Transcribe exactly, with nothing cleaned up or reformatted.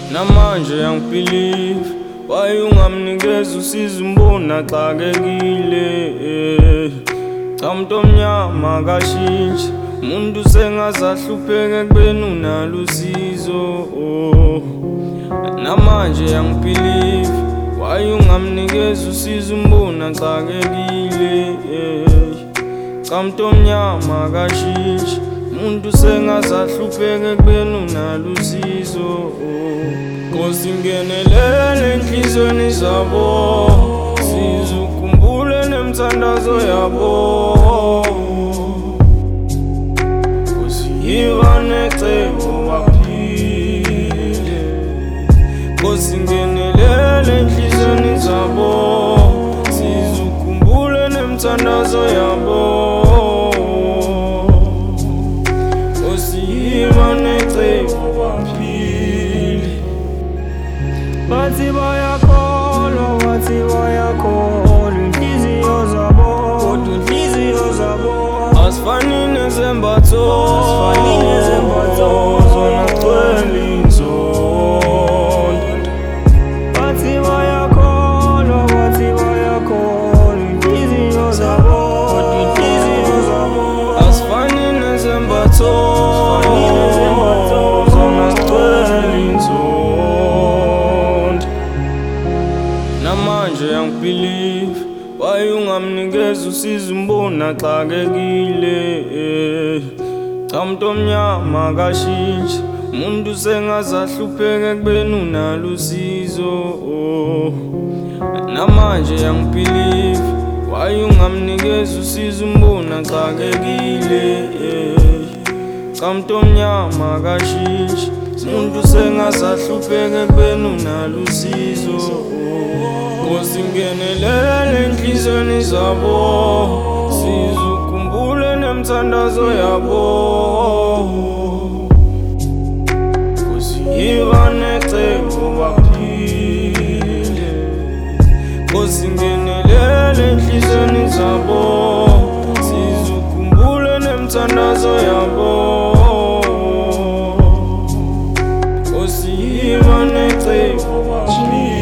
namanje angibelieve why ungamnikeza usizo umbona xakekile cha umuntu omnyama kashintshi umuntu sengazahlupheka kubeni unalo usizo namanje angibelieve why ungamnikeza usizo umbona xakekile cha umuntu omnyama kashintshi umuntu sengazahlupheka kubeni unalo usizo Nkosi ngenelele enhliziyweni zabo sizukhumbule nemithandazo yabo Nkosi yiba necebo baphile Nkosi ngenelele enhliziyweni zabo sizukhumbule nemithandazo yabo Nkosi yiba necebo baphile Bathi bayakholwa, bathi bayakholwa inhliziyo zabo, kodwa inhliziyo zabo asifani nezembatho, asifani nezembatho zona zigcwele inzondo. Bathi bayakholwa, bathi bayakholwa inhliziyo zabo, kodwa inhliziyo zabo asifani nezembatho, asifani nezembatho zona zigcwele inzondo. Namanje angibelieve why ungamnikeza usizo umbona xakekile cha umuntu omnyama kashintshi umuntu sengazahlupheka kubeni unalo usizo namanje angibelieve why ungamnikeza usizo umbona xakekile cha umuntu omnyama kashintshi umuntu sengazahlupheka kubeni unalo usizo Nkosi ngenelele enhliziyweni zabo sizukhumbule nemithandazo yabo Nkosi yiba necebo baphile Nkosi ngenelele enhliziyweni zabo sizukhumbule nemithandazo yabo Nkosi yiba necebo baphile